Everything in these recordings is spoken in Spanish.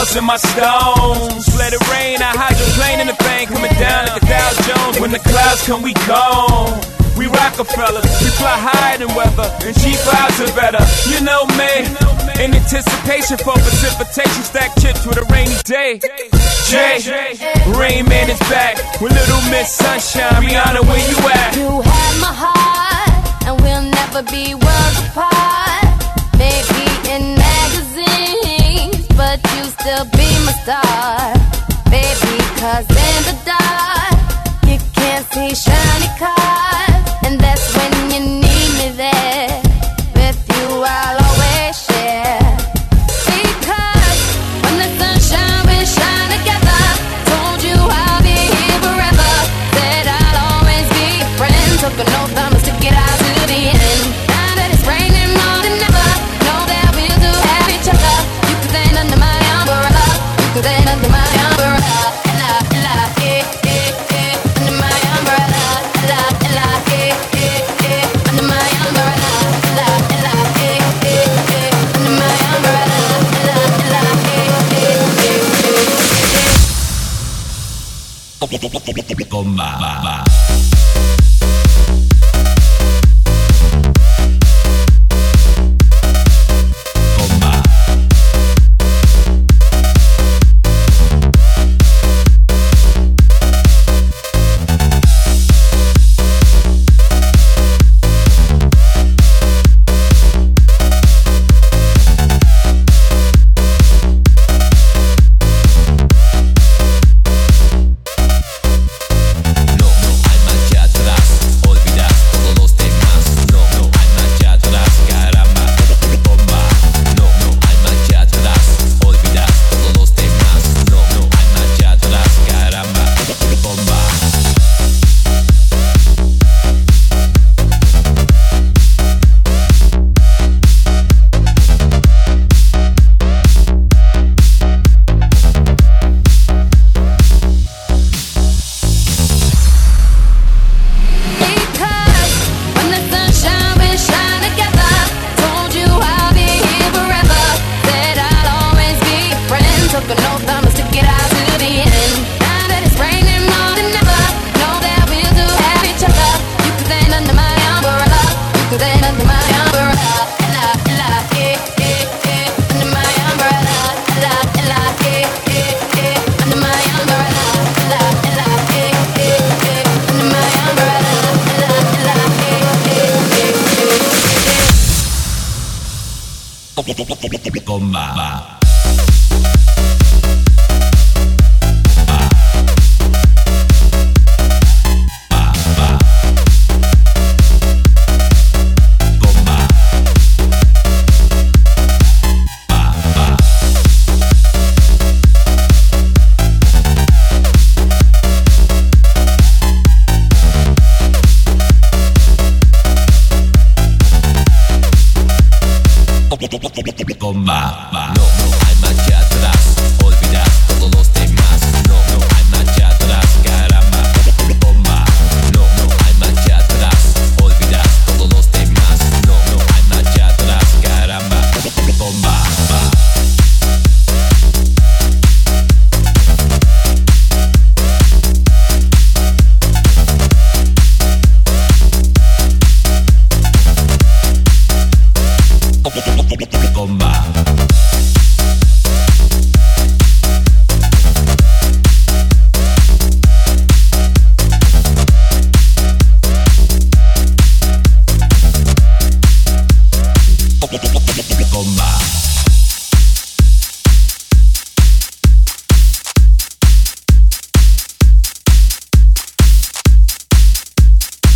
clouds in my stones. Let it rain, I hydroplane in the thing, coming down like a Dow Jones. When the clouds come, we gone. We Rockefellers, we fly higher than weather, and cheap vibes are better. You know me, in anticipation for precipitation, stack chips with a rainy day. Jay, Rain Man is back with Little Miss Sunshine. Rihanna, where you at? You have my heart, and we'll never be worlds apart. Maybe in magazines, but you still be my star. Baby, 'cause in the dark, you can't see shiny cars. And that's when you need me there. With you I'll always share. Because when the sunshine we shine together. Told you I'll be here forever. Said I'll always be your friend. Took an oath I must stick it out to the end. Now that it's raining more than ever, know that we'll do have each other. You can stand under my umbrella. You can stand under my umbrella. La la eh eh eh. Under my umbrella. La la eh eh eh. Under my umbrella. La la eh eh eh. Under my umbrella. La la eh eh eh. Bomba. Bomba. Bomba. No, hay marcha atrás, olvida todos los demás. No, hay marcha atrás, caramba. Bomba. No, hay marcha atrás, olvida todos los demás. No, hay marcha atrás, caramba. Bomba. Bomba.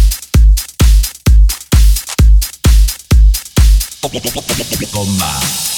Bomba.